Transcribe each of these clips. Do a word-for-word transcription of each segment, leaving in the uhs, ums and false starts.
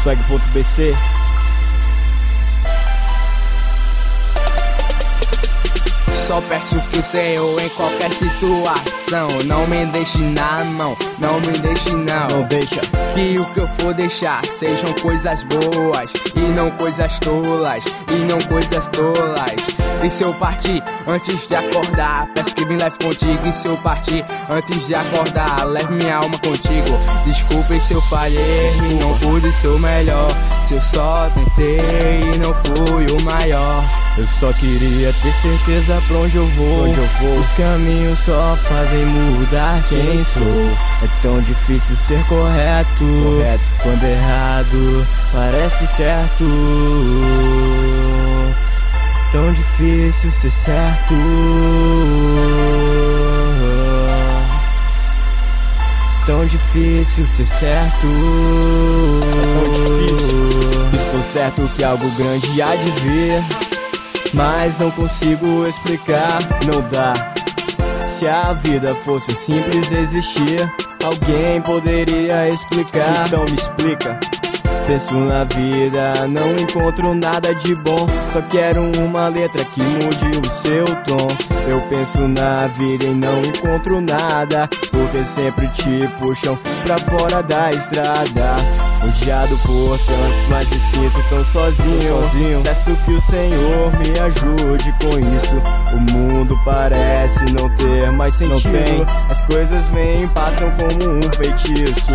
swag ponto b c. Só peço que o Senhor em qualquer situação não me deixe na mão, não me deixe não. Não deixa. Que o que eu for deixar sejam coisas boas e não coisas tolas, e não coisas tolas. E se eu partir antes de acordar, peço que vem leve contigo. E se eu partir antes de acordar, leve minha alma contigo. Desculpe se eu falhei e não pude ser o melhor, se eu só tentei e não fui o maior. Eu só queria ter certeza pra onde eu vou, onde eu vou. Os caminhos só fazem mudar quem sou. É tão difícil ser correto, correto. Quando errado parece certo. Tão difícil ser certo. Tão difícil ser certo. É tão difícil. Estou certo que algo grande há de vir, mas não consigo explicar, não dá. Se a vida fosse simples existir, alguém poderia explicar. Então me explica. Penso na vida, não encontro nada de bom, só quero uma letra que mude o seu tom. Eu penso na vida e não encontro nada, porque sempre te puxam pra fora da estrada. Odiado por tantos, mas me sinto tão sozinho, sozinho. Peço que o Senhor me ajude com isso. O mundo parece não ter mais sentido, não tem. As coisas vêm e passam como um feitiço.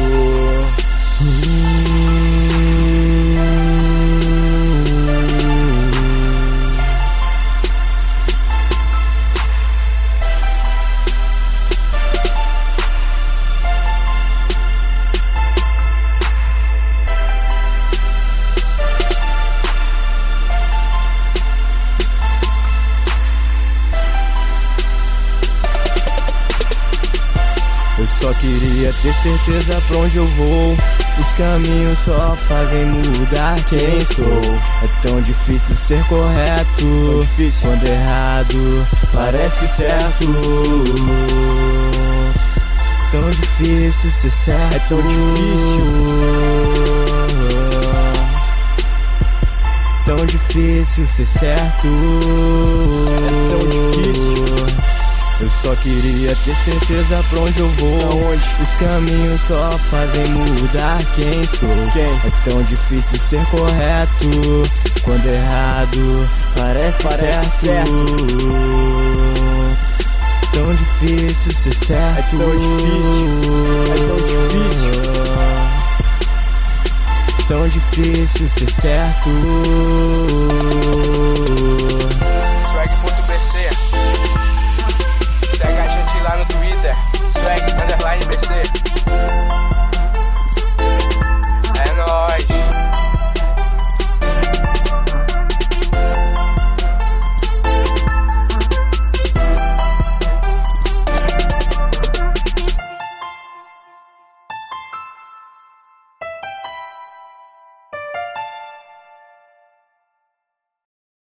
Eu só queria ter certeza pra onde eu vou. Os caminhos só fazem mudar quem sou. É tão difícil ser correto, tão difícil quando errado parece certo. Tão difícil ser certo. É tão difícil. Tão difícil ser certo. É tão difícil. Eu só queria ter certeza pra onde eu vou. Aonde? Os caminhos só fazem mudar quem sou. Quem? É tão difícil ser correto, quando errado parece, parece certo. certo. Tão difícil ser certo. É tão difícil. É tão difícil. Tão difícil ser certo.